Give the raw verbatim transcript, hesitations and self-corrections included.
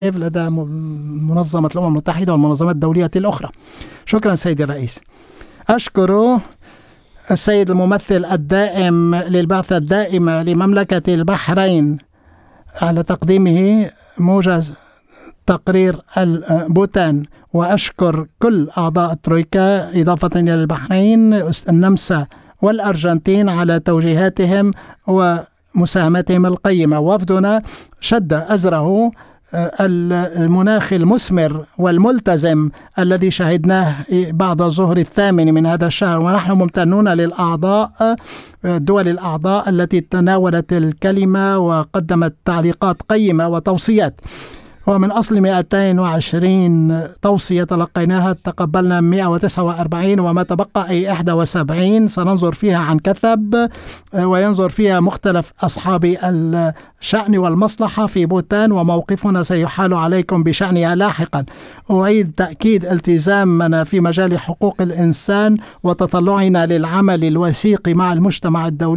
لدى منظمة الأمم المتحدة والمنظمات الدولية الأخرى. شكرا سيدي الرئيس. أشكر السيد الممثل الدائم للبعثة الدائمة لمملكة البحرين على تقديمه موجز تقرير البوتان، وأشكر كل أعضاء الترويكا إضافة إلى البحرين النمسا والأرجنتين على توجيهاتهم ومساهمتهم القيمة. وفدنا شد أزره المناخ المثمر والملتزم الذي شهدناه بعد ظهر الثامن من هذا الشهر، ونحن ممتنون للأعضاء دول الأعضاء التي تناولت الكلمة وقدمت تعليقات قيمة وتوصيات. ومن أصل مئتين وعشرين توصية تلقيناها تقبلنا مئة وتسعة وأربعين، وما تبقى أي إحدى وسبعين سننظر فيها عن كثب، وينظر فيها مختلف أصحاب الشأن والمصلحة في بوتان، وموقفنا سيحال عليكم بشأنها لاحقا. أعيد تأكيد التزامنا في مجال حقوق الإنسان وتطلعنا للعمل الوثيق مع المجتمع الدولي